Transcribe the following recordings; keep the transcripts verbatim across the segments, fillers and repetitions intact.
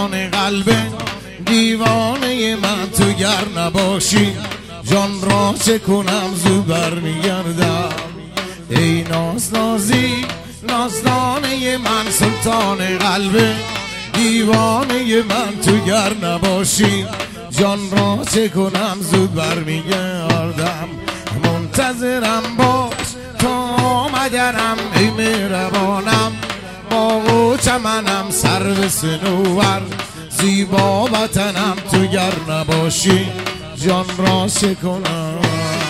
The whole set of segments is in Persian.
سلطان قلب دیوانه من، تو گر نباشی جان را چه کنم زو برمیگردم. ای ناز نازی نازدانه من، سلطان قلب دیوانه من، تو گر نباشی جان را چه کنم زود برمیگردم. منتظرم باش تا آمدنم ای مهربانم، باغ و چمنم سرو صنوبر، زیبا وطنم تو گر نباشی جان را چه کنم.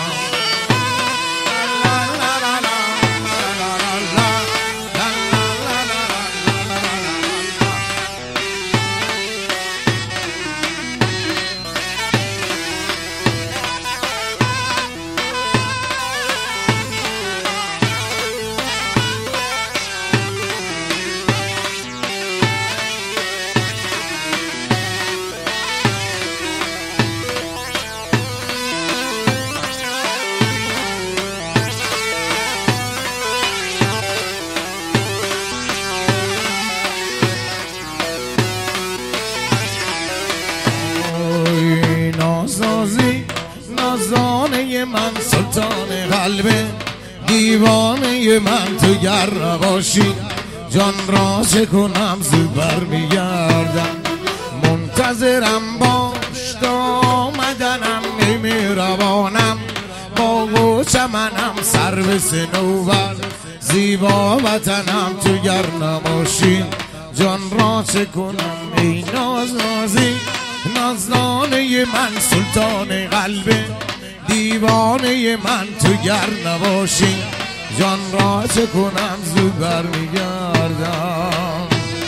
نازنازی نازدانه من، سلطان قلب دیوانه من، تو گر نباشی جان را چه کنم زود برمیگردم. منتظرم باش تا آمدنم ای مهربانم، باغ و چمنم سرو صنوبر، زیبا وطنم تو گر نباشی جان را چه کنم. ای نازنازی نازدانه من، سلطان قلب دیوانه من، تو گر نباشی جان را چه کنم زود برمیگردم.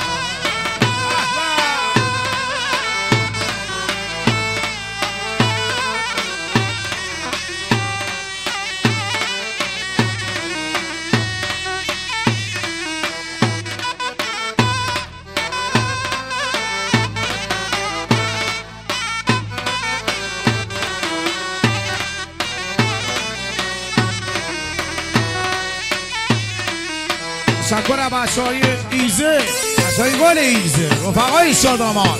تشکر بچه‌های ایزه، بچه‌های گل ایزه، رفقای شادامان.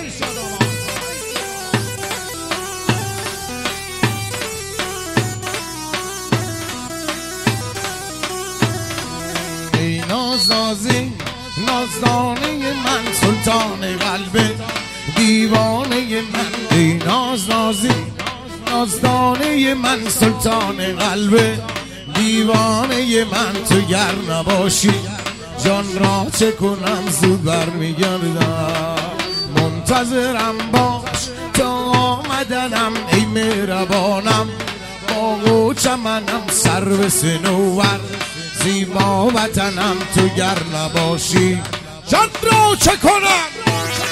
ای نازنازی نازدانه من، سلطان قلب دیوانه من، ای نازنازی نازدانه من، سلطان قلب دیوانه من، تو گر نباشی جان را چه کنم زود برمیگردم. منتظرم باش تا آمدنم ای مهربانم، باغ و چمنم سرو صنوبر، زیبا وطنم تو گر نباشی جان را چه کنم.